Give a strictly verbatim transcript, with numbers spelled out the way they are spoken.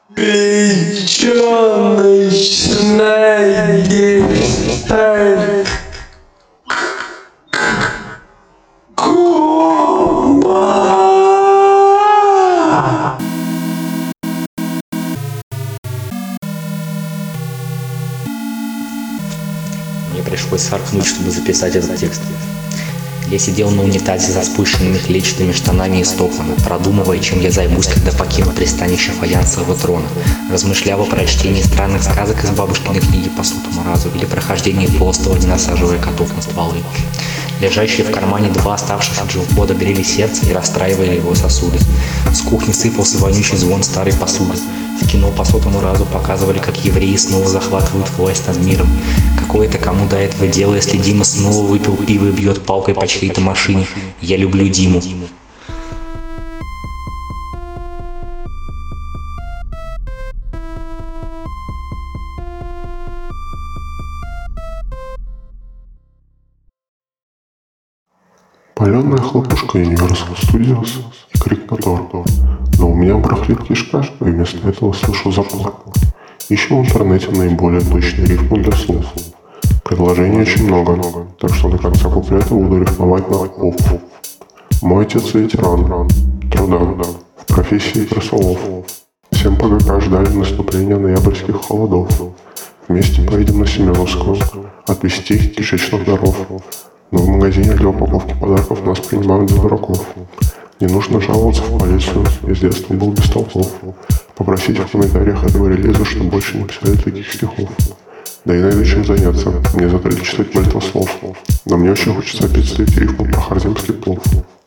Печёночная деталь. Кома. Мне пришлось соркнуть, чтобы записать этот текст. Я сидел на унитазе за спущенными клетчатыми штанами и стопами, продумывая, чем я займусь, когда покину пристанище фаянсового трона, размышлял о прочтении странных сказок из бабушкиной книги по сотому разу или прохождении полостова, не насаживая котов на стволы. Лежащие в кармане два оставшихся джилпода грели сердце и расстраивали его сосуды. С кухни сыпался вонючий звон старой посуды. В кино по сотому разу показывали, как евреи снова захватывают власть над миром. Какое-то кому до этого дело, если Дима снова выпил пиво и бьет палкой по чьей-то машине. Я люблю Диму. Паленая хлопушка Universal Studios и крик мотор. Но у меня барахлит кишка, и вместо этого слышу заплатку. Ищу в интернете наиболее точные рифмы для слов. Предложений очень много, так что до конца куплета буду рифмовать на «ов». Мой отец ветеран труда в профессии крысолов. Всем по ГК ждали наступления ноябрьских холодов. Вместе поедем на Семеновскую, отвезти кишечных даров. Но в магазине для упаковки подарков нас принимают за дураков. Не нужно жаловаться в полицию, я с детства был без толков. Попросите в комментариях этого релиза, чтобы больше не писали таких стихов. Да и найду чем заняться, мне завтра читать мальтослов. Но мне очень хочется опять слить рифму про хардемский плов.